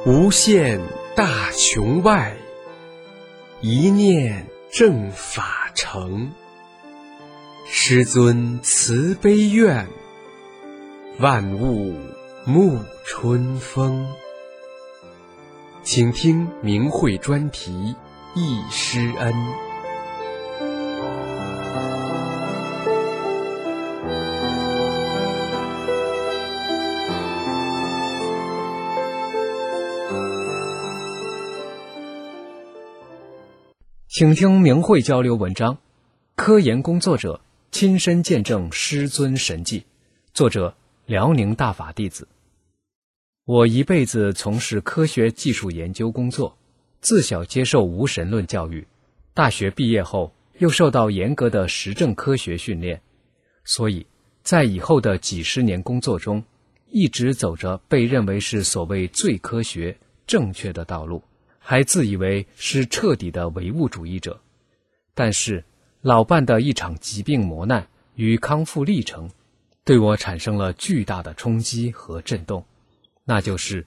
无限大穹外，一念正法成。师尊慈悲愿，万物沐春风。请听明慧专题忆师恩。 请听明慧交流文章，科研工作者亲身见证师尊神迹，作者辽宁大法弟子。我一辈子从事科学技术研究工作，自小接受无神论教育，大学毕业后又受到严格的实证科学训练，所以在以后的几十年工作中，一直走着被认为是所谓最科学正确的道路，还自以为是彻底的唯物主义者。但是老伴的一场疾病磨难与康复历程对我产生了巨大的冲击和震动，那就是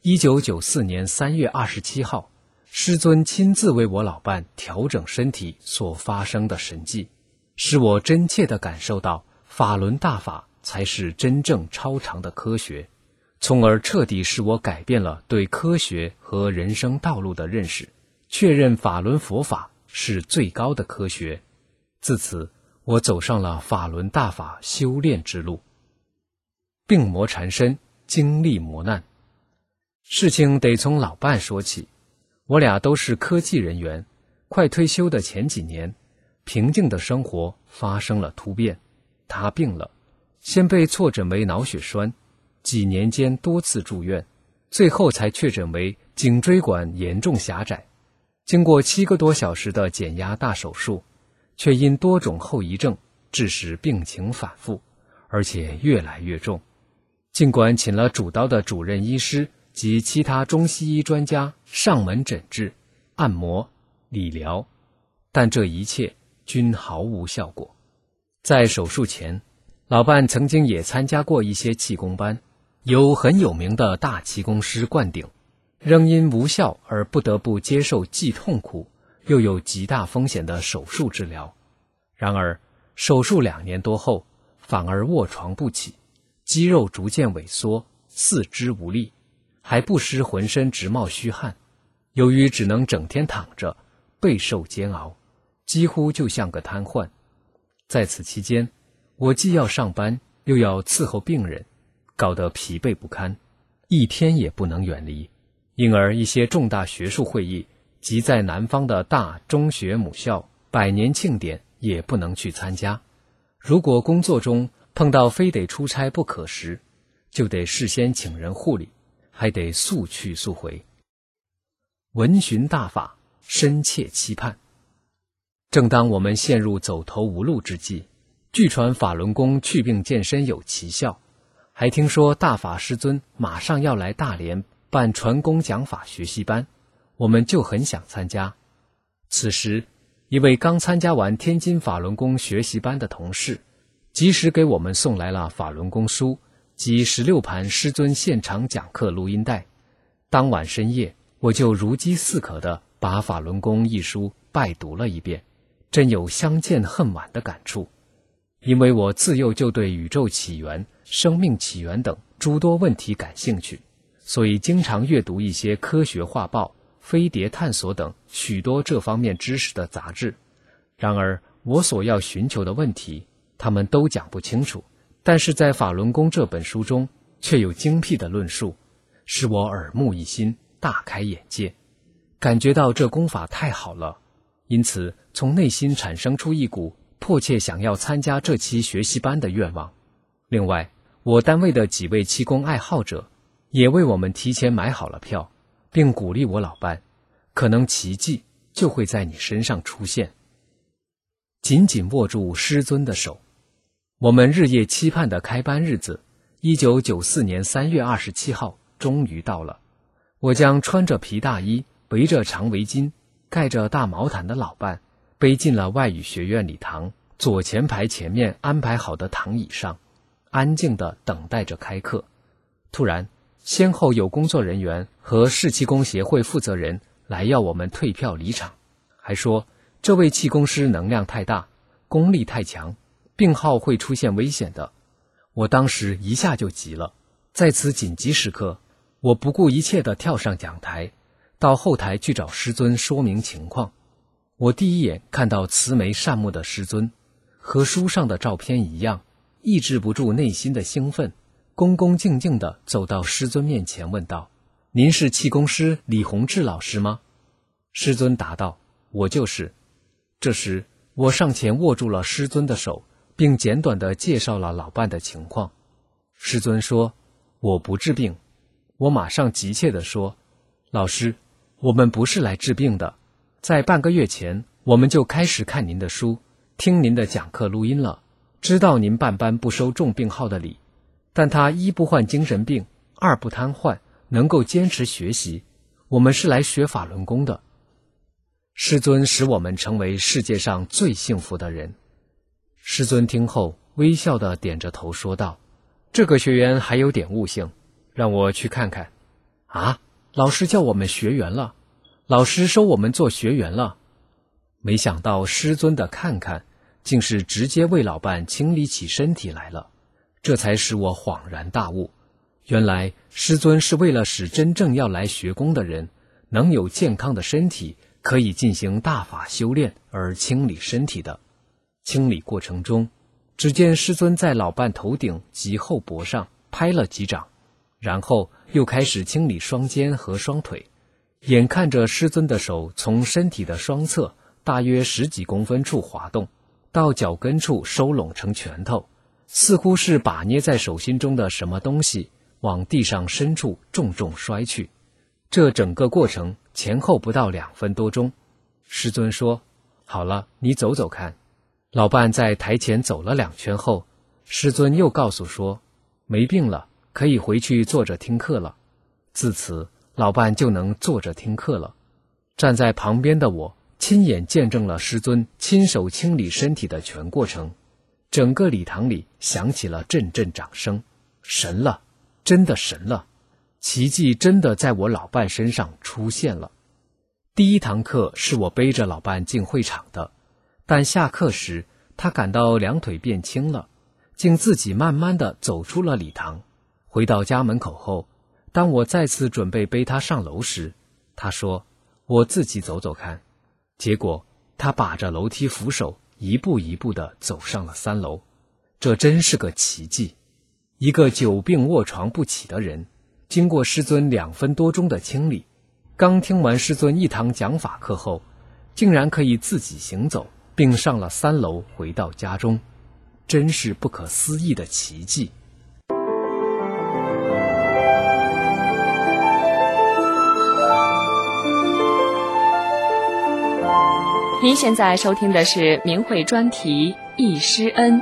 1994年3月27号师尊亲自为我老伴调整身体所发生的神迹，使我真切地感受到法轮大法才是真正超常的科学，从而彻底使我改变了对科学和人生道路的认识，确认法轮佛法是最高的科学。自此，我走上了法轮大法修炼之路。病魔缠身，经历磨难。事情得从老伴说起。我俩都是科技人员，快退休的前几年，平静的生活发生了突变。他病了，先被错诊为脑血栓，几年间多次住院，最后才确诊为颈椎管严重狭窄。经过7个多小时的减压大手术，却因多种后遗症致使病情反复，而且越来越重。尽管请了主刀的主任医师及其他中西医专家上门诊治、按摩、理疗，但这一切均毫无效果。在手术前，老伴曾经也参加过一些气功班，由很有名的大气功师灌顶，仍因无效而不得不接受既痛苦又有极大风险的手术治疗。然而手术2年多后，反而卧床不起，肌肉逐渐萎缩，四肢无力，还不时浑身直冒虚汗。由于只能整天躺着，备受煎熬，几乎就像个瘫痪。在此期间，我既要上班，又要伺候病人，搞得疲惫不堪，一天也不能远离。因而一些重大学术会议及在南方的大中学母校100年庆典也不能去参加。如果工作中碰到非得出差不可时，就得事先请人护理，还得速去速回。闻循大法，深切期盼。正当我们陷入走投无路之际，据传法轮功祛病健身有奇效，还听说大法师尊马上要来大连办传功讲法学习班，我们就很想参加。此时，一位刚参加完天津法轮功学习班的同事，及时给我们送来了法轮功书及16盘师尊现场讲课录音带。当晚深夜，我就如饥似渴地把法轮功一书拜读了一遍，真有相见恨晚的感触。因为我自幼就对宇宙起源、生命起源等诸多问题感兴趣，所以经常阅读一些科学画报、飞碟探索等许多这方面知识的杂志。然而我所要寻求的问题他们都讲不清楚，但是在法轮功这本书中却有精辟的论述，使我耳目一新，大开眼界，感觉到这功法太好了，因此从内心产生出一股迫切想要参加这期学习班的愿望。另外，我单位的几位气功爱好者也为我们提前买好了票，并鼓励我老伴，可能奇迹就会在你身上出现。紧紧握住师尊的手。我们日夜期盼的开班日子，1994年3月27号终于到了。我将穿着皮大衣、围着长围巾、盖着大毛毯的老伴背进了外语学院礼堂左前排前面安排好的躺椅上，安静地等待着开课。突然， 先后有工作人员和市气功协会负责人来要我们退票离场，还说这位气功师能量太大，功力太强，病号会出现危险的。我当时一下就急了，在此紧急时刻，我不顾一切地跳上讲台，到后台去找师尊说明情况。我第一眼看到慈眉善目的师尊，和书上的照片一样，抑制不住内心的兴奋，恭恭敬敬地走到师尊面前问道：“您是气功师李洪志老师吗？”师尊答道：“我就是。”这时我上前握住了师尊的手，并简短地介绍了老伴的情况。师尊说：“我不治病。”我马上急切地说：“老师，我们不是来治病的，在半个月前我们就开始看您的书，听您的讲课录音了，知道您办班不收重病号的理，但他一不患精神病，二不瘫痪，能够坚持学习，我们是来学法轮功的。”师尊使我们成为世界上最幸福的人。师尊听后微笑地点着头说道：“这个学员还有点悟性，让我去看看。”啊，老师叫我们学员了，老师收我们做学员了。没想到师尊的看看竟是直接为老伴清理起身体来了，这才使我恍然大悟，原来师尊是为了使真正要来学功的人能有健康的身体，可以进行大法修炼而清理身体的。清理过程中，只见师尊在老伴头顶及后脖上拍了几掌，然后又开始清理双肩和双腿。眼看着师尊的手从身体的双侧大约10几公分处滑动，到脚跟处收拢成拳头，似乎是把捏在手心中的什么东西往地上深处重重摔去。这整个过程前后不到2分多钟。师尊说：“好了，你走走看。”老伴在台前走了2圈后，师尊又告诉说：“没病了，可以回去坐着听课了。”自此老伴就能坐着听课了。站在旁边的我亲眼见证了师尊亲手清理身体的全过程，整个礼堂里响起了阵阵掌声。神了，真的神了，奇迹真的在我老伴身上出现了。第一堂课是我背着老伴进会场的，但下课时他感到2腿变轻了，竟自己慢慢地走出了礼堂。回到家门口后，当我再次准备背他上楼时，他说：“我自己走走看。”结果他把着楼梯扶手一步一步地走上了3楼。这真是个奇迹。一个久病卧床不起的人，经过师尊2分多钟的清理，刚听完师尊1堂讲法课后，竟然可以自己行走，并上了3楼回到家中，真是不可思议的奇迹。 您现在收听的是明慧专题《忆师恩》。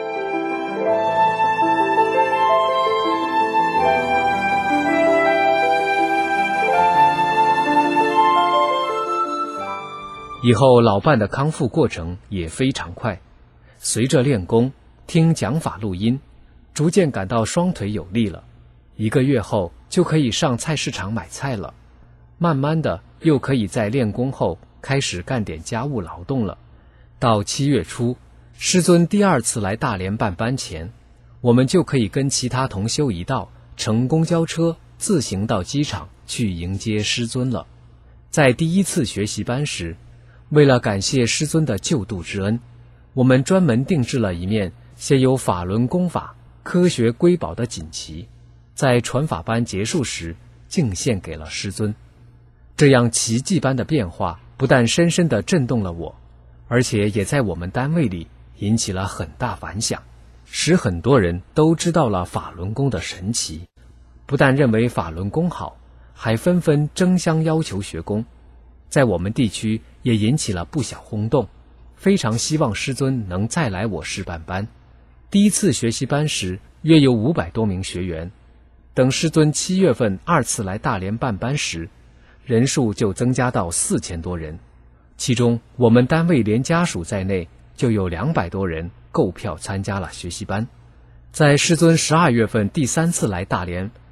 以后老伴的康复过程也非常快，随着练功、听讲法录音，逐渐感到双腿有力了。1个月后就可以上菜市场买菜了，慢慢的又可以在练功后开始干点家务劳动了。到7月初，师尊第2次来大连办班前，我们就可以跟其他同修一道乘公交车自行到机场去迎接师尊了。在第1次学习班时，为了感谢师尊的救度之恩，我们专门定制了一面写有法轮功法、科学瑰宝的锦旗，在传法班结束时敬献给了师尊。这样奇迹般的变化不但深深地震动了我，而且也在我们单位里引起了很大反响，使很多人都知道了法轮功的神奇，不但认为法轮功好，还纷纷争相要求学功。在我们地区也引起了不小轰动，非常希望师尊能再来我市办班。第1次学习班时约有500多名学员，等师尊7月份2次来大连办班时，人数就增加到4000多人，其中我们单位连家属在内就有200多人购票参加了学习班。在师尊12月份第3次来大连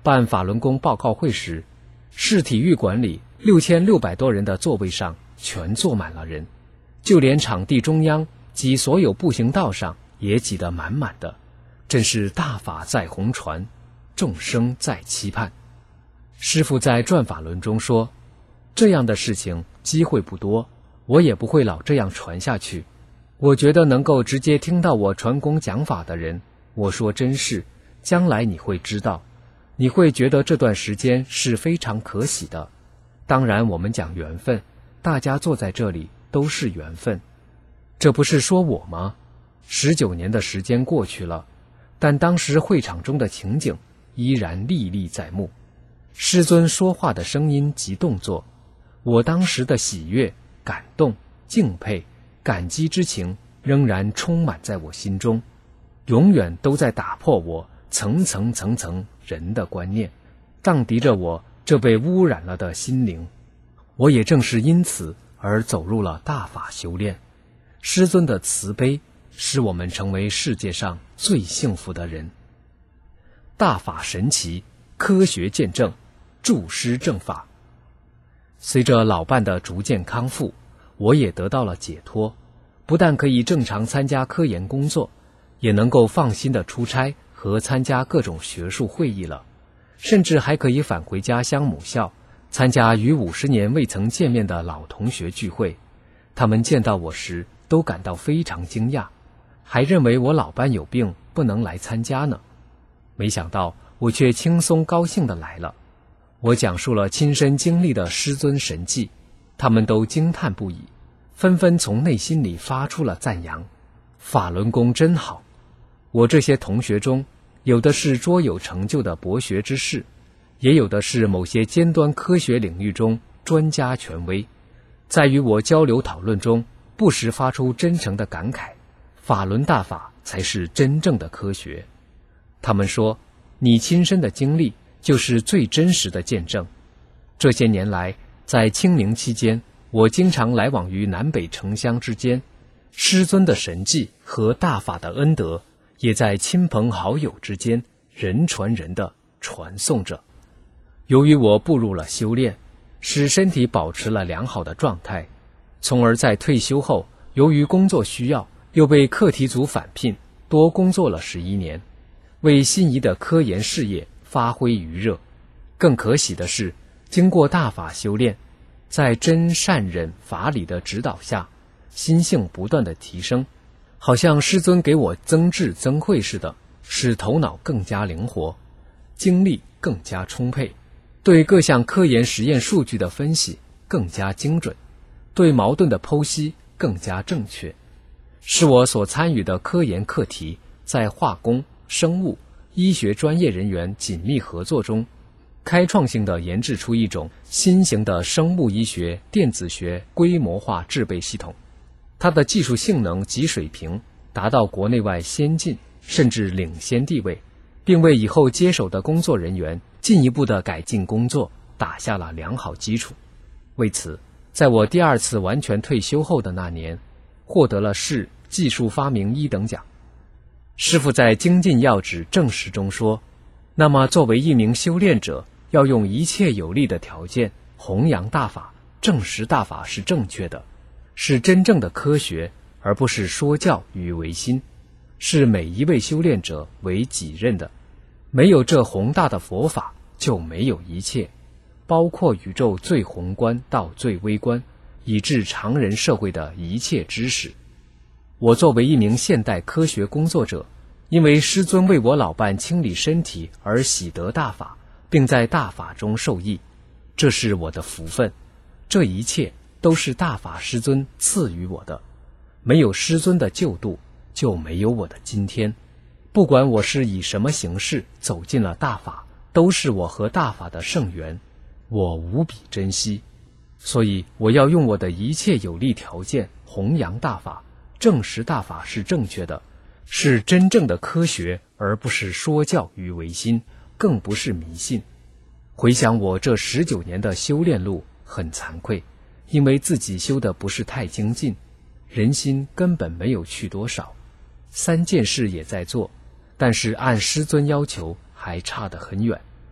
办法轮功报告会时，市体育馆里6600多人的座位上全坐满了人，就连场地中央及所有步行道上也挤得满满的，真是大法在红传，众生在期盼。师父在转法轮中说，这样的事情机会不多，我也不会老这样传下去。我觉得能够直接听到我传功讲法的人，我说真是，将来你会知道，你会觉得这段时间是非常可喜的。当然我们讲缘分，大家坐在这里都是缘分。这不是说我吗？19年的时间过去了，但当时会场中的情景依然历历在目。师尊说话的声音及动作，我当时的喜悦、感动、敬佩、感激之情仍然充满在我心中，永远都在打破我层层人的观念，荡涤着我这被污染了的心灵。我也正是因此而走入了大法修炼。师尊的慈悲使我们成为世界上最幸福的人。大法神奇，科学见证，助师正法。随着老伴的逐渐康复，我也得到了解脱，不但可以正常参加科研工作，也能够放心的出差和参加各种学术会议了，甚至还可以返回家乡母校，参加与50年未曾见面的老同学聚会。他们见到我时都感到非常惊讶，还认为我老伴有病不能来参加呢。没想到我却轻松高兴地来了。我讲述了亲身经历的师尊神迹，他们都惊叹不已，纷纷从内心里发出了赞扬。法轮功真好。我这些同学中，有的是卓有成就的博学之士，也有的是某些尖端科学领域中专家权威。在与我交流讨论中，不时发出真诚的感慨，法轮大法才是真正的科学。他们说，你亲身的经历就是最真实的见证。这些年来，在清明期间，我经常来往于南北城乡之间，师尊的神迹和大法的恩德也在亲朋好友之间人传人的传颂着。由于我步入了修炼，使身体保持了良好的状态，从而在退休后，由于工作需要，又被课题组返聘，多工作了11年，为心仪的科研事业发挥余热。更可喜的是，经过大法修炼，在真善忍法理的指导下，心性不断的提升，好像师尊给我增智增慧似的，使头脑更加灵活，精力更加充沛，对各项科研实验数据的分析更加精准，对矛盾的剖析更加正确，使我所参与的科研课题在化工、生物、医学专业人员紧密合作中，开创性地研制出一种新型的生物医学电子学规模化制备系统。它的技术性能及水平达到国内外先进甚至领先地位，并为以后接手的工作人员进一步的改进工作打下了良好基础。为此，在我第2次完全退休后的那年，获得了市技术发明1等奖。师父在精进要旨正实中说，那么作为一名修炼者，要用一切有利的条件弘扬大法，证实大法是正确的，是真正的科学，而不是说教与违心，是每一位修炼者为己任的。没有这宏大的佛法，就没有一切，包括宇宙最宏观到最微观，以至常人社会的一切知识。我作为一名现代科学工作者，因为师尊为我老伴清理身体而喜得大法，并在大法中受益，这是我的福分。这一切都是大法师尊赐予我的，没有师尊的救度，就没有我的今天。不管我是以什么形式走进了大法，都是我和大法的圣缘，我无比珍惜。所以我要用我的一切有利条件弘扬大法，证实大法是正确的，是真正的科学，而不是说教与违心，更不是迷信。回想我这19年的修炼路，很惭愧，因为自己修的不是太精进，人心根本没有去多少，3件事也在做，但是按师尊要求还差得很远。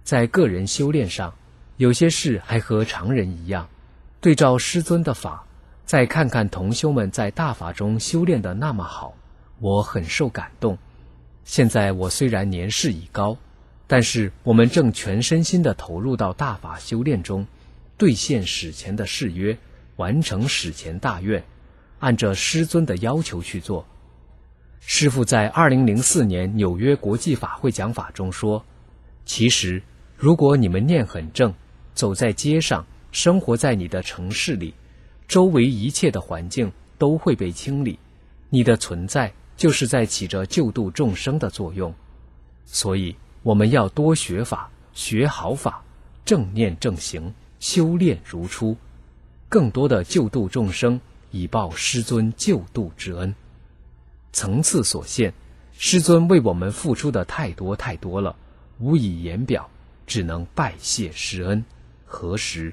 在个人修炼上，有些事还和常人一样，对照师尊的法，再看看同修们在大法中修炼的那么好，我很受感动。现在我虽然年事已高，但是我们正全身心地投入到大法修炼中，兑现史前的誓约，完成史前大愿，按着师尊的要求去做。师父在2004年纽约国际法会讲法中说，其实如果你们念很正，走在街上，生活在你的城市里，周围一切的环境都会被清理，你的存在就是在起着救度众生的作用。所以我们要多学法，学好法，正念正行，修炼如初，更多的救度众生，以报师尊救度之恩。层次所限，师尊为我们付出的太多太多了，无以言表，只能拜谢师恩。何时？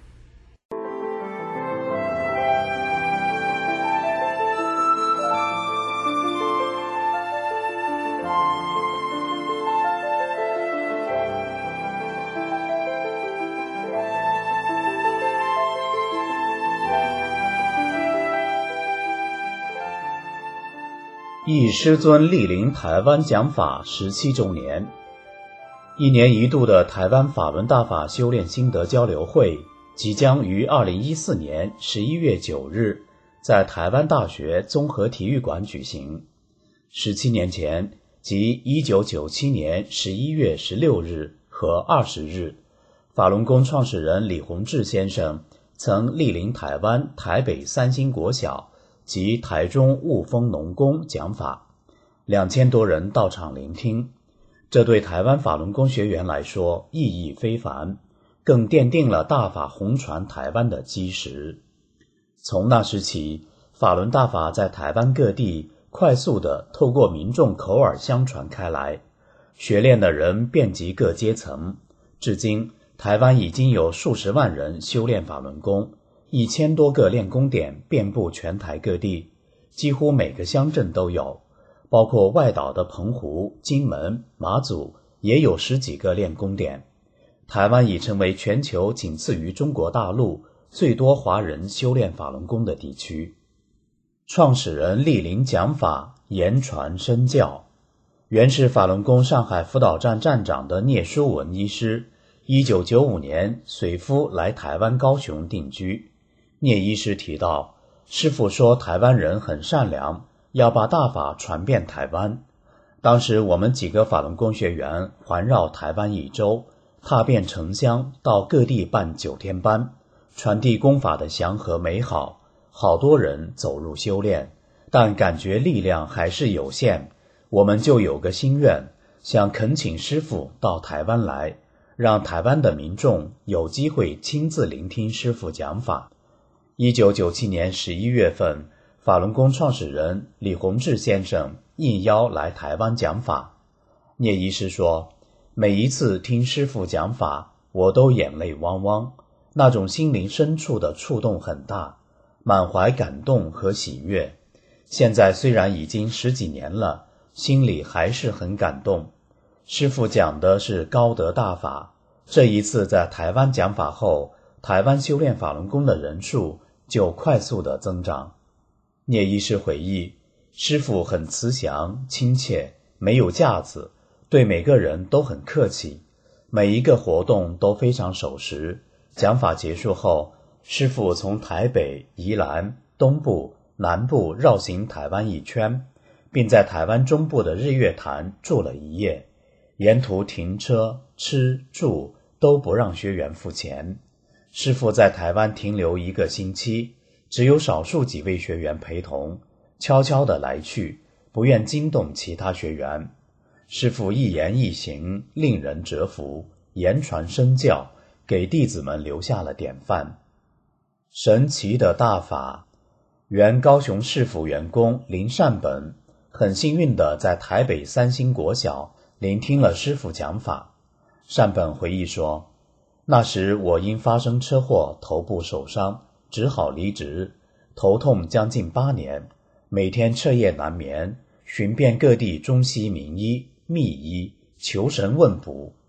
忆师尊莅临台湾讲法17周年，一年一度的台湾法轮大法修炼心得交流会即将于2014年11月9日在台湾大学综合体育馆举行。17年前，即1997年11月16日和20日，法轮功创始人李洪志先生曾莅临台湾台北三星国小及台中雾峰农工讲法，2000多人到场聆听。这对台湾法轮功学员来说意义非凡，更奠定了大法弘传台湾的基石。从那时起，法轮大法在台湾各地快速地透过民众口耳相传开来，学练的人遍及各阶层。至今，台湾已经有数十万人修炼法轮功，1000多个练功点遍布全台各地，几乎每个乡镇都有，包括外岛的澎湖、金门、马祖也有10几个练功点。台湾已成为全球仅次于中国大陆最多华人修炼法轮功的地区。创始人莅临讲法，言传身教。原是法轮功上海辅导站站长的聂书文医师1995年随夫来台湾高雄定居。聂医师提到，师父说台湾人很善良，要把大法传遍台湾。当时我们几个法轮功学员环绕台湾1周，踏遍城乡，到各地办9天班，传递功法的祥和美好，好多人走入修炼，但感觉力量还是有限。我们就有个心愿，想恳请师父到台湾来，让台湾的民众有机会亲自聆听师父讲法。1997年11月份，法轮功创始人李洪志先生应邀来台湾讲法。聂医师说，每一次听师父讲法，我都眼泪汪汪，那种心灵深处的触动很大，满怀感动和喜悦。现在虽然已经10几年了，心里还是很感动。师父讲的是高德大法，这一次在台湾讲法后，台湾修炼法轮功的人数就快速的增长。聂医师回忆，师父很慈祥亲切，没有架子，对每个人都很客气，每一个活动都非常守时。讲法结束后，师父从台北、宜兰、东部、南部绕行台湾1圈，并在台湾中部的日月潭住了1夜，沿途停车、吃、住都不让学员付钱。师父在台湾停留1个星期，只有少数几位学员陪同，悄悄地来去，不愿惊动其他学员。师父一言一行令人折服，言传身教，给弟子们留下了典范。神奇的大法。原高雄市府员工林善本很幸运地在台北三星国小聆听了师父讲法。善本回忆说，那时我因发生车祸头部受伤，只好离职，头痛将近8年，每天彻夜难眠，寻遍各地中西名医、秘医，求神问卜，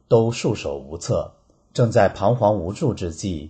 都束手无策。正在彷徨无助之际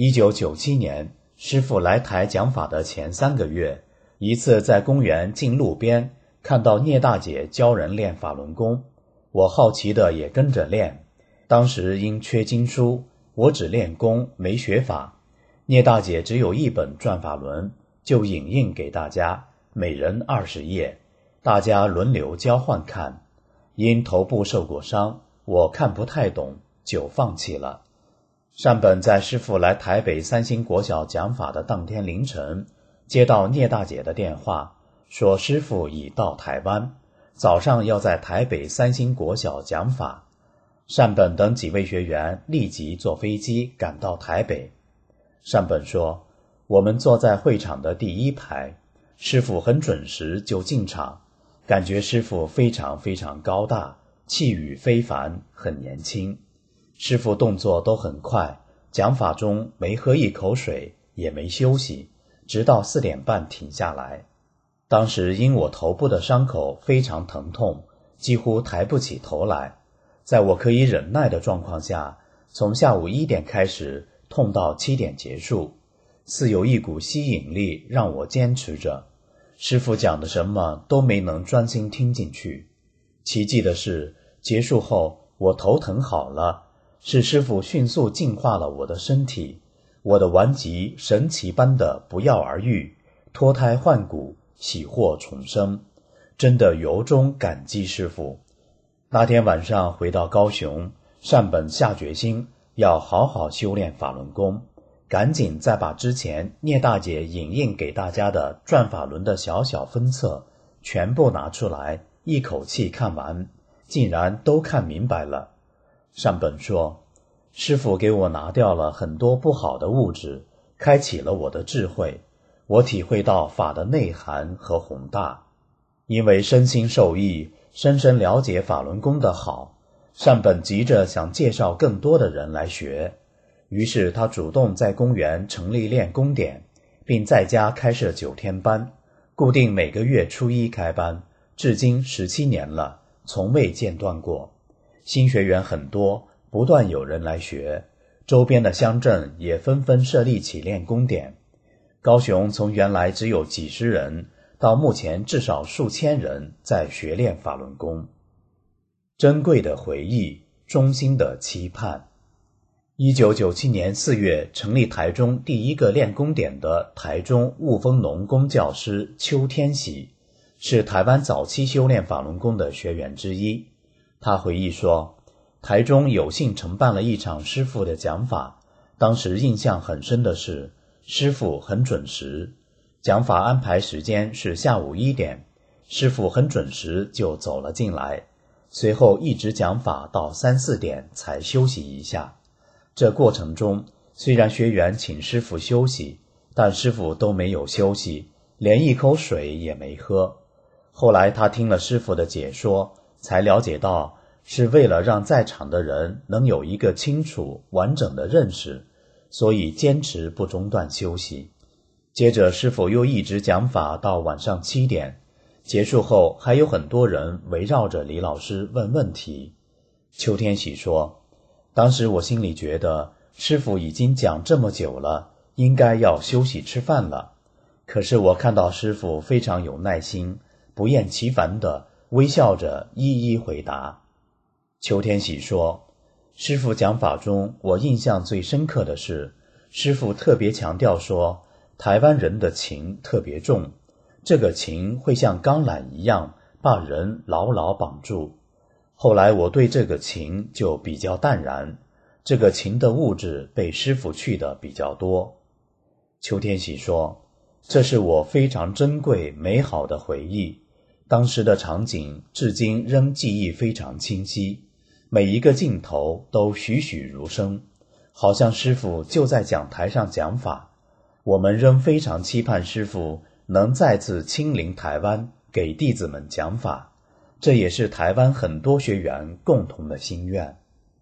，1997年师父来台讲法的前3个月，一次在公园近路边看到聂大姐教人练法轮功，我好奇的也跟着练。当时因缺经书，我只练功没学法，聂大姐只有1本转法轮，就影印给大家，每人20页，大家轮流交换看。因头部受过伤，我看不太懂，就放弃了。善本在师父来台北三星国小讲法的当天凌晨，接到聂大姐的电话，说师父已到台湾，早上要在台北三星国小讲法。善本等几位学员立即坐飞机赶到台北。善本说，我们坐在会场的第1排，师父很准时就进场，感觉师父非常非常高大，气宇非凡，很年轻。师父动作都很快，讲法中没喝一口水，也没休息，直到4点半停下来。当时因我头部的伤口非常疼痛，几乎抬不起头来。在我可以忍耐的状况下，从下午1点开始，痛到7点结束，似有一股吸引力让我坚持着。师父讲的什么都没能专心听进去。奇迹的是，结束后我头疼好了，是师父迅速净化了我的身体，我的顽疾神奇般的不药而愈，脱胎换骨，喜获重生，真的由衷感激师父。那天晚上回到高雄，善本下决心要好好修炼法轮功，赶紧再把之前聂大姐影印给大家的转法轮的小小分册全部拿出来，一口气看完，竟然都看明白了。善本说，师父给我拿掉了很多不好的物质，开启了我的智慧，我体会到法的内涵和宏大。因为身心受益，深深了解法轮功的好，善本急着想介绍更多的人来学，于是他主动在公园成立练功点，并在家开设9天班，固定每个月初1开班，至今17年了，从未间断过。新学员很多，不断有人来学，周边的乡镇也纷纷设立起练功点。高雄从原来只有几十人，到目前至少数千人在学练法轮功。珍贵的回忆，衷心的期盼。1997年4月成立台中第1个练功点的台中雾峰农工教师邱天喜，是台湾早期修炼法轮功的学员之一。他回忆说，台中有幸承办了一场师父的讲法，当时印象很深的是，师父很准时，讲法安排时间是下午1点，师父很准时就走了进来，随后一直讲法到3、4点才休息一下。这过程中，虽然学员请师父休息，但师父都没有休息，连一口水也没喝。后来他听了师父的解说，才了解到是为了让在场的人能有一个清楚完整的认识，所以坚持不中断休息。接着师父又一直讲法到晚上7点，结束后还有很多人围绕着李老师问问题。邱天喜说，当时我心里觉得师父已经讲这么久了，应该要休息吃饭了，可是我看到师父非常有耐心，不厌其烦地微笑着一一回答。邱天喜说，师父讲法中我印象最深刻的是，师父特别强调说，台湾人的情特别重，这个情会像钢缆一样把人牢牢绑住。后来我对这个情就比较淡然，这个情的物质被师父去的比较多。邱天喜说，这是我非常珍贵美好的回忆，当时的场景至今仍记忆非常清晰，每一个镜头都栩栩如生，好像师父就在讲台上讲法。我们仍非常期盼师父能再次亲临台湾给弟子们讲法，这也是台湾很多学员共同的心愿。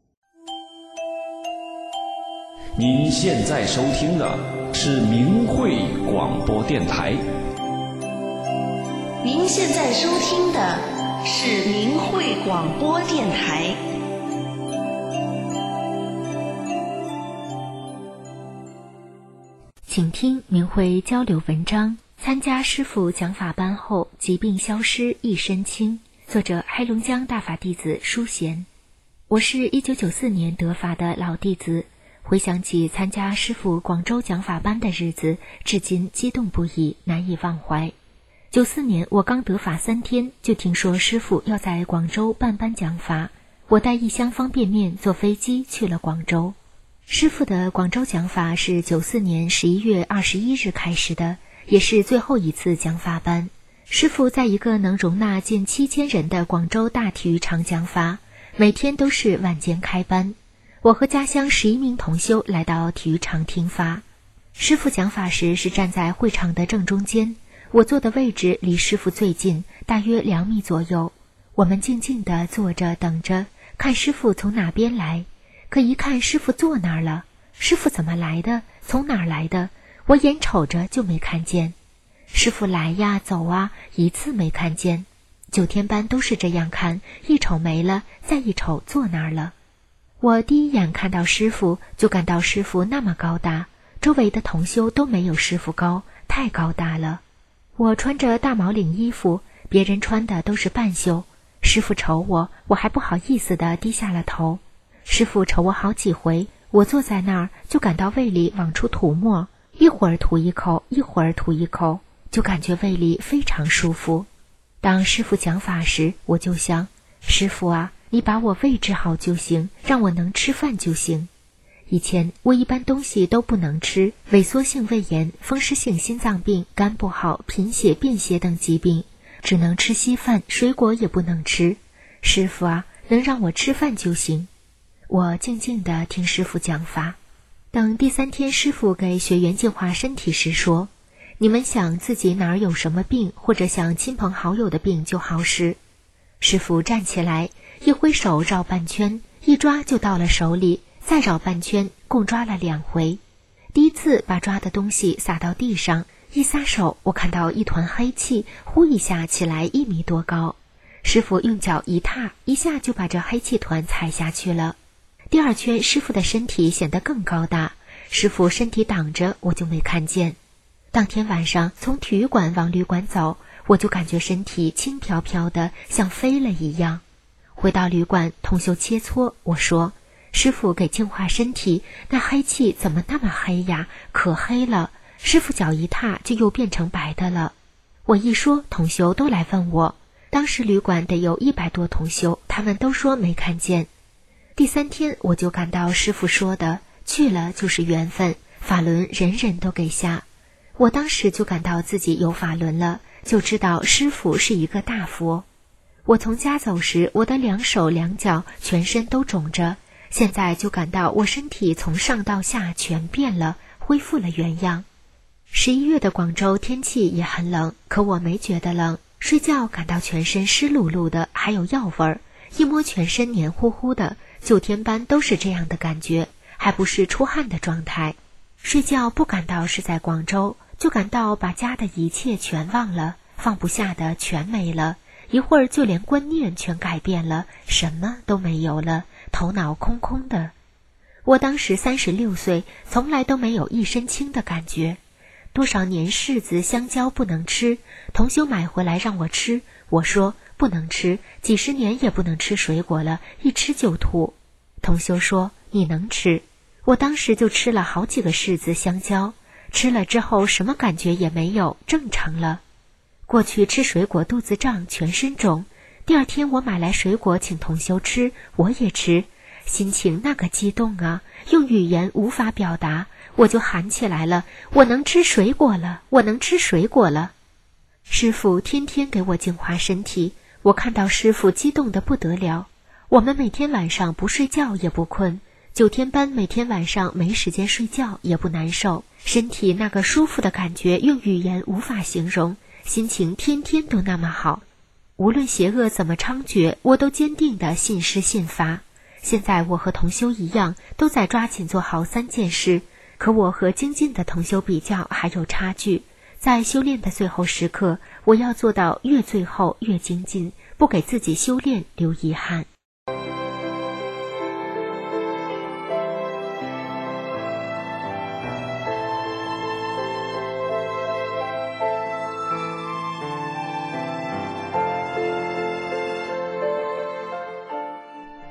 您现在收听的是明慧广播电台。 您现在收听的是明慧广播电台。 请听明慧交流文章。参加师父讲法班后，疾病消失一身轻。作者黑龙江大法弟子舒贤。我是1994年得法的老弟子，回想起参加师父广州讲法班的日子，至今激动不已，难以忘怀。94年我刚得法3天，就听说师父要在广州办班讲法，我带一箱方便面坐飞机去了广州。师父的广州讲法是94年11月21日开始的，也是最后一次讲法班。师父在一个能容纳近7000人的广州大体育场讲法，每天都是晚间开班。我和家乡11名同修来到体育场听法。师父讲法时是站在会场的正中间，我坐的位置离师父最近，大约2米左右。我们静静地坐着等着，看师父从哪边来。可一看师父坐那儿了，师父怎么来的？从哪儿来的？我眼瞅着就没看见。师父来呀走啊，一次没看见。9天班都是这样看，一瞅没了，再一瞅坐那儿了。我第一眼看到师父，就感到师父那么高大，周围的同修都没有师父高，太高大了。我穿着大毛领衣服，别人穿的都是半袖。师父瞅我，我还不好意思地低下了头。师父瞅我好几回，我坐在那儿就感到胃里往出吐沫，一会儿吐一口，一会儿吐一口，就感觉胃里非常舒服。当师父讲法时，我就想，师父啊，你把我胃治好就行，让我能吃饭就行。以前我一般东西都不能吃，萎缩性胃炎、风湿性心脏病、肝不好、贫血、便血等疾病，只能吃稀饭，水果也不能吃。师父啊，能让我吃饭就行。我静静地听师父讲法。等第3天师父给学员净化身体时说，你们想自己哪儿有什么病，或者想亲朋好友的病就好使。师父站起来，一挥手绕半圈，一抓就到了手里，再绕半圈，共抓了2回。第一次把抓的东西撒到地上，一撒手，我看到一团黑气，呼一下起来1米多高。师父用脚一踏，一下就把这黑气团踩下去了。第2圈，师父的身体显得更高大，师父身体挡着，我就没看见。当天晚上从体育馆往旅馆走，我就感觉身体轻飘飘的，像飞了一样。回到旅馆，同修切磋，我说，师父给净化身体，那黑气怎么那么黑呀？可黑了，师父脚一踏就又变成白的了。我一说，同修都来问我。当时旅馆得有100多同修，他们都说没看见。第3天我就感到师父说的，去了就是缘分，法轮人人都给下。我当时就感到自己有法轮了，就知道师父是一个大佛。我从家走时，我的2手2脚全身都肿着，现在就感到我身体从上到下全变了，恢复了原样。11月的广州天气也很冷，可我没觉得冷，睡觉感到全身湿漉漉的，还有药味儿，一摸全身黏糊糊的，9天班都是这样的感觉，还不是出汗的状态。睡觉不感到是在广州，就感到把家的一切全忘了，放不下的全没了，一会儿就连观念全改变了，什么都没有了，头脑空空的。我当时36岁，从来都没有一身轻的感觉。多少年柿子、香蕉不能吃，同修买回来让我吃，我说不能吃，几十年也不能吃水果了，一吃就吐。同修说你能吃，我当时就吃了好几个柿子、香蕉，吃了之后什么感觉也没有，正常了。过去吃水果肚子胀，全身肿，第2天我买来水果请同修吃，我也吃，心情那个激动啊，用语言无法表达，我就喊起来了，我能吃水果了，我能吃水果了。师父天天给我净化身体，我看到师父激动得不得了。我们每天晚上不睡觉也不困，9天班每天晚上没时间睡觉也不难受，身体那个舒服的感觉用语言无法形容，心情天天都那么好。无论邪恶怎么猖獗，我都坚定地信师信法。现在我和同修一样，都在抓紧做好3件事，可我和精进的同修比较还有差距。在修炼的最后时刻，我要做到越最后越精进，不给自己修炼留遗憾。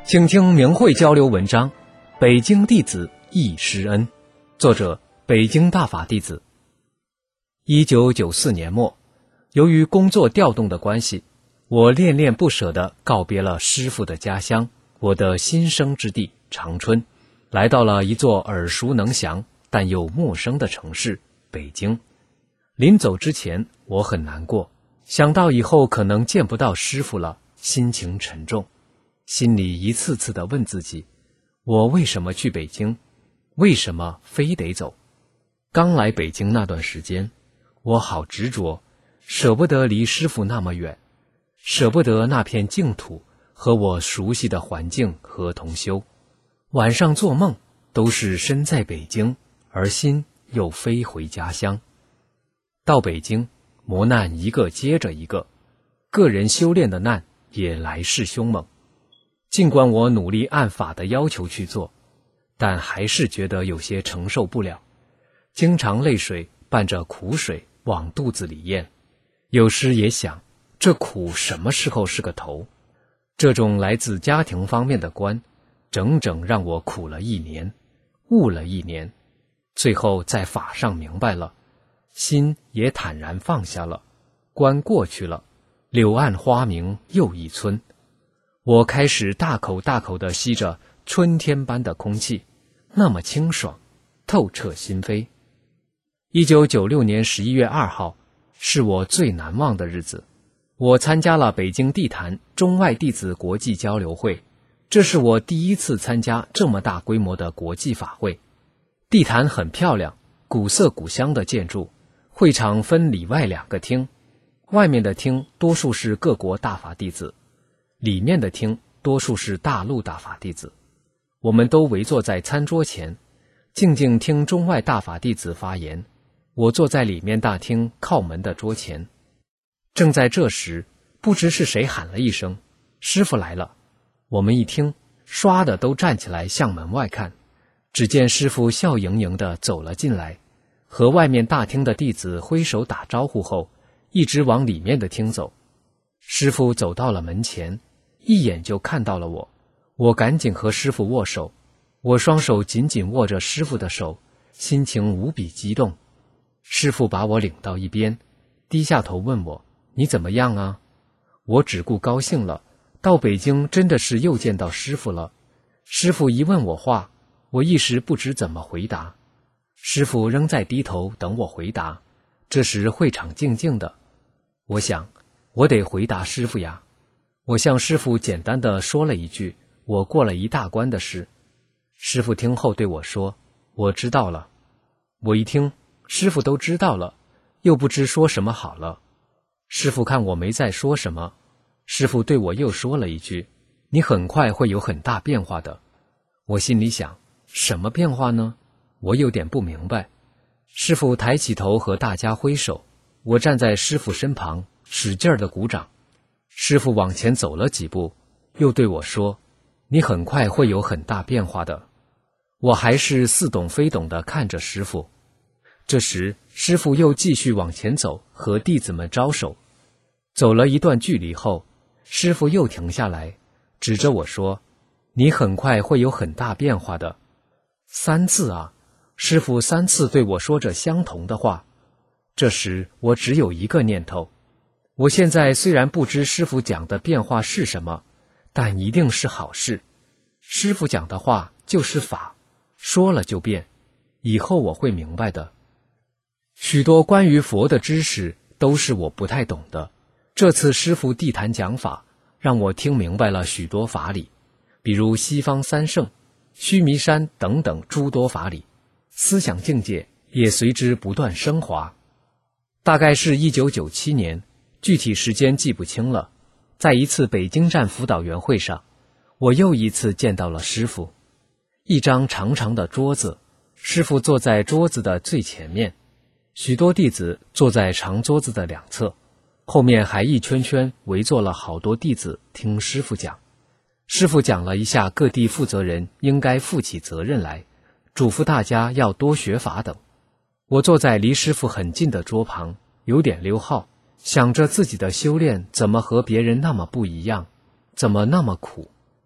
请听明慧交流文章《北京弟子忆师恩》，作者北京大法弟子。1994年末，由于工作调动的关系，我恋恋不舍地告别了师父的家乡，我的新生之地长春，来到了一座耳熟能详但又陌生的城市北京。临走之前，我很难过，想到以后可能见不到师父了，心情沉重，心里一次次地问自己，我为什么去北京？为什么非得走？刚来北京那段时间，我好执着，舍不得离师父那么远，舍不得那片净土和我熟悉的环境和同修。晚上做梦都是身在北京，而心又飞回家乡。到北京，磨难一个接着一个，个人修炼的难也来势凶猛。尽管我努力按法的要求去做，但还是觉得有些承受不了，经常泪水伴着苦水往肚子里咽。有时也想，这苦什么时候是个头？这种来自家庭方面的关，整整让我苦了1年，悟了1年，最后在法上明白了，心也坦然放下了，关过去了，柳暗花明又一村。我开始大口大口地吸着春天般的空气，那么清爽，透彻心扉。1996年11月2号是我最难忘的日子，我参加了北京地坛中外弟子国际交流会，这是我第一次参加这么大规模的国际法会。地坛很漂亮，古色古香的建筑，会场分里外2个厅，外面的厅多数是各国大法弟子，里面的厅多数是大陆大法弟子。我们都围坐在餐桌前，静静听中外大法弟子发言。我坐在里面大厅靠门的桌前。正在这时，不知是谁喊了一声，师父来了。我们一听，唰的都站起来向门外看，只见师父笑盈盈地走了进来，和外面大厅的弟子挥手打招呼后，一直往里面的厅走。师父走到了门前，一眼就看到了我，我赶紧和师父握手，我双手紧紧握着师父的手，心情无比激动。师父把我领到一边，低下头问我，你怎么样啊？我只顾高兴了，到北京真的是又见到师父了。师父一问我话，我一时不知怎么回答。师父仍在低头等我回答。这时会场静静的，我想我得回答师父呀。我向师父简单的说了一句我过了一大关的事。师父听后对我说，我知道了。我一听师父都知道了，又不知说什么好了。师父看我没再说什么，师父对我又说了一句，你很快会有很大变化的。我心里想，什么变化呢？我有点不明白。师父抬起头和大家挥手，我站在师父身旁使劲地鼓掌。师父往前走了几步，又对我说，你很快会有很大变化的。我还是似懂非懂地看着师父。这时师父又继续往前走，和弟子们招手。走了一段距离后，师父又停下来，指着我说，你很快会有很大变化的。3次啊，师父3次对我说着相同的话。这时我只有一个念头，我现在虽然不知师父讲的变化是什么，但一定是好事。师父讲的话就是法，说了就变，以后我会明白的。许多关于佛的知识都是我不太懂的，这次师父地坛讲法，让我听明白了许多法理，比如西方3圣、须弥山等等诸多法理，思想境界也随之不断升华。大概是1997年，具体时间记不清了，在一次北京站辅导员会上，我又一次见到了师父。一张长长的桌子，师父坐在桌子的最前面，许多弟子坐在长桌子的2侧，后面还一圈圈围坐了好多弟子听师父讲。师父讲了一下各地负责人应该负起责任来，嘱咐大家要多学法等。我坐在离师父很近的桌旁，有点溜号，想着自己的修炼怎么和别人那么不一样，怎么那么苦。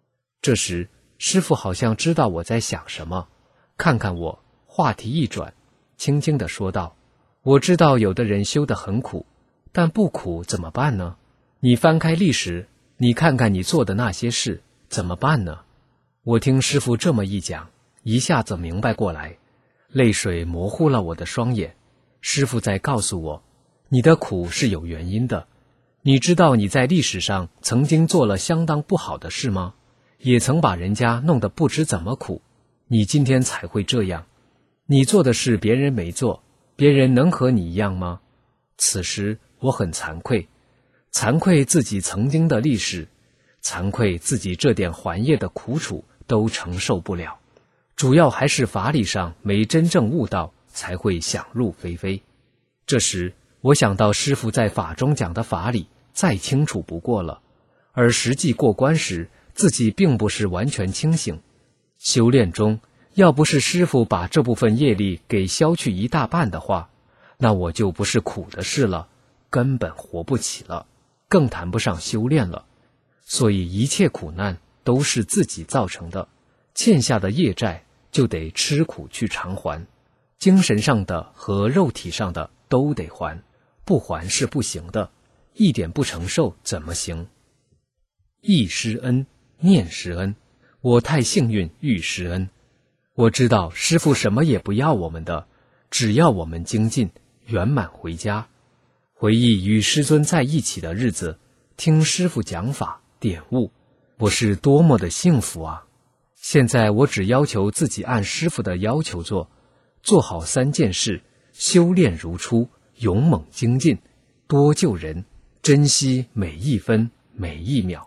这时师父好像知道我在想什么，看看我，话题一转，轻轻地说道：我知道有的人修得很苦，但不苦怎么办呢？你翻开历史，你看看你做的那些事，怎么办呢？我听师父这么一讲，一下子明白过来，泪水模糊了我的双眼。师父在告诉我，你的苦是有原因的。你知道你在历史上曾经做了相当不好的事吗？也曾把人家弄得不知怎么苦，你今天才会这样。你做的事别人没做，别人能和你一样吗？此时我很惭愧，惭愧自己曾经的历史，惭愧自己这点还业的苦楚都承受不了，主要还是法理上没真正悟到，才会想入非非。这时我想到师父在法中讲的法理再清楚不过了，而实际过关时自己并不是完全清醒。修炼中要不是师父把这部分业力给消去一大半的话，那我就不是苦的事了，根本活不起了，更谈不上修炼了。所以一切苦难都是自己造成的，欠下的业债就得吃苦去偿还，精神上的和肉体上的都得还，不还是不行的，一点不承受怎么行？忆师恩，念师恩，我太幸运遇师恩。我知道师父什么也不要我们的，只要我们精进圆满回家。回忆与师尊在一起的日子，听师父讲法点悟，我是多么的幸福啊！现在我只要求自己按师父的要求做，做好3件事，修炼如初，勇猛精进，多救人，珍惜每一分每一秒。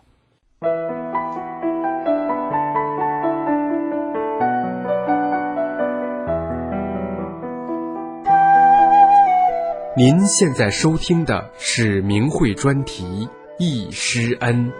您现在收听的是明慧专题忆师恩。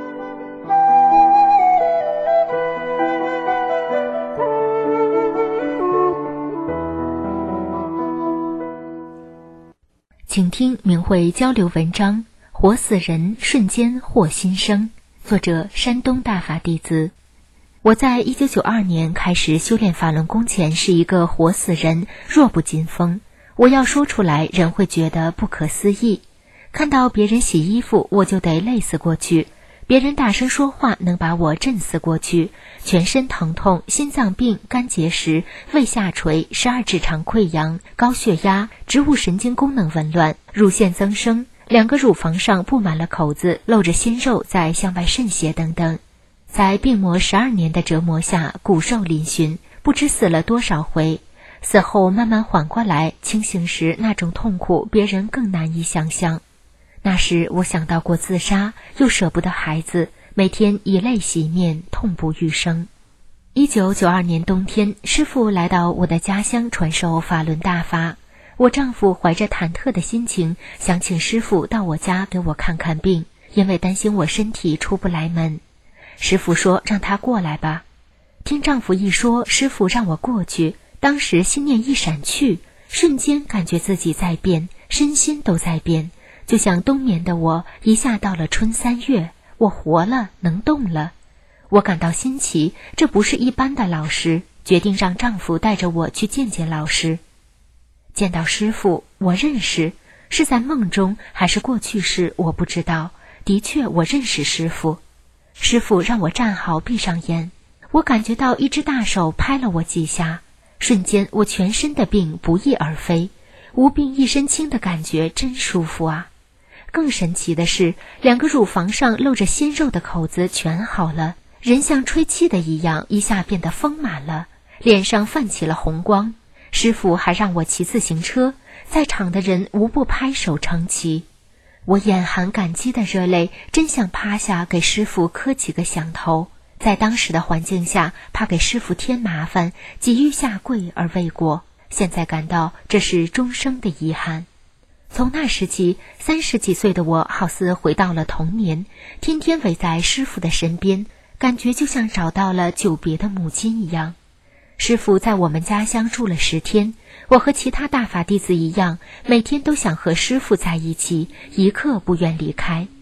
请听明慧交流文章，活死人瞬间获新生，作者山东大法弟子。我在1992年开始修炼法轮功前是一个活死人，弱不禁风。我要说出来，人会觉得不可思议。看到别人洗衣服，我就得累死过去；别人大声说话，能把我震死过去。全身疼痛、心脏病、肝结石、胃下垂、12指肠溃疡、高血压、植物神经功能紊乱、乳腺增生，2个乳房上布满了口子，露着鲜肉在向外渗血等等。在病魔12年的折磨下，骨瘦嶙峋，不知死了多少回。死后慢慢缓过来，清醒时那种痛苦别人更难以想象。那时我想到过自杀，又舍不得孩子，每天以泪洗面，痛不欲生。1992年冬天，师父来到我的家乡传授法轮大法。我丈夫怀着忐忑的心情，想请师父到我家给我看看病，因为担心我身体出不来门。师父说让他过来吧。听丈夫一说，师父让我过去，当时心念一闪去，瞬间感觉自己在变，身心都在变，就像冬眠的我一下到了春3月，我活了，能动了。我感到新奇，这不是一般的老师，决定让丈夫带着我去见见老师。见到师父，我认识，是在梦中还是过去式我不知道，的确我认识师父。师父让我站好，闭上眼，我感觉到一只大手拍了我几下，瞬间我全身的病不翼而飞，无病一身轻的感觉真舒服啊！更神奇的是，2个乳房上露着鲜肉的口子全好了，人像吹气的一样，一下变得丰满了，脸上泛起了红光。师父还让我骑自行车，在场的人无不拍手称奇。我眼含感激的热泪，真想趴下给师父磕几个响头。在当时的环境下，怕给师父添麻烦，急于下跪而未果。现在感到这是终生的遗憾。从那时起，30几岁的我好似回到了童年，天天围在师父的身边，感觉就像找到了久别的母亲一样。师父在我们家乡住了10天，我和其他大法弟子一样，每天都想和师父在一起，一刻不愿离开。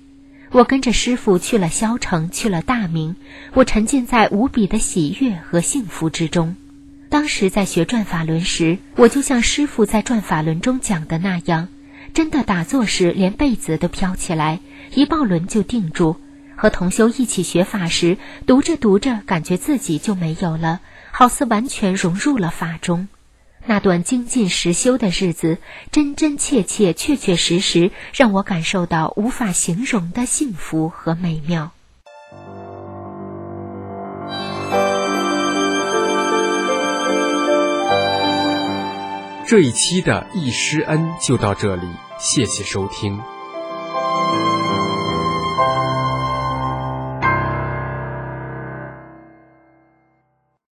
我跟着师父去了萧城，去了大明，我沉浸在无比的喜悦和幸福之中。当时在学转法轮时，我就像师父在转法轮中讲的那样，真的打坐时连被子都飘起来，一抱轮就定住。和同修一起学法时，读着读着感觉自己就没有了，好似完全融入了法中。那段精进实修的日子，真真切切确确实实让我感受到无法形容的幸福和美妙。 这一期的易师恩就到这里，谢谢收听。